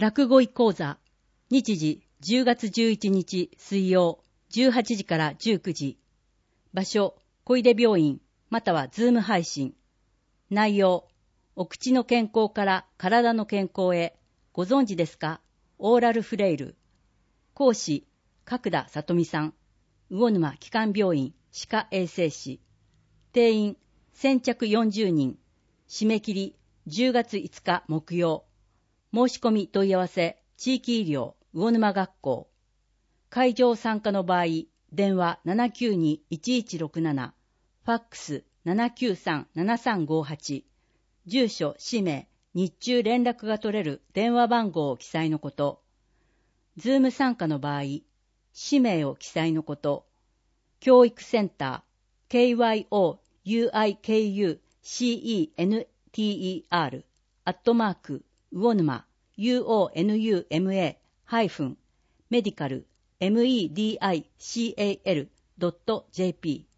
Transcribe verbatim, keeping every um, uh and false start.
落語医講座、日時じゅうがつじゅういちにち水曜じゅうはちじからじゅうくじ。場所、小出病院またはズーム配信。内容、お口の健康から体の健康へ。ご存知ですか？オーラルフレイル。講師、角田里美さん。魚沼基幹病院歯科衛生士。定員先着よんじゅうにん。締め切りじゅうがついつか木曜。申し込み問い合わせ、地域医療魚沼学校。会場参加の場合、電話 ななきゅうに いちいちろくなな、ファックス ななきゅうさん ななさんごはち、住所、氏名、日中連絡が取れる電話番号を記載のこと。ズーム参加の場合、氏名を記載のこと。教育センター、ケーワイオーユーアイケーユーシーイーエヌティーイーアール、アットマーク、魚沼、ユーオーエヌユーエムエー、ハイフン、メディカル、メディカルドットジェーピー